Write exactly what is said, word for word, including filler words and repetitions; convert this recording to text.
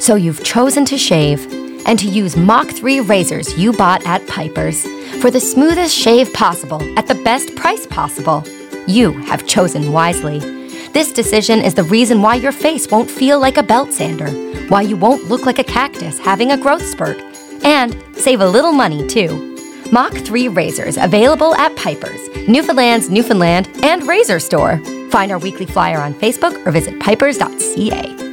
So you've chosen to shave and to use Mach three razors you bought at Piper's for the smoothest shave possible at the best price possible. You have chosen wisely. This decision is the reason why your face won't feel like a belt sander, why you won't look like a cactus having a growth spurt, and save a little money too. Mach three razors available at Piper's, Newfoundland's Newfoundland and Razor Store. Find our weekly flyer on Facebook or visit pipers dot c a.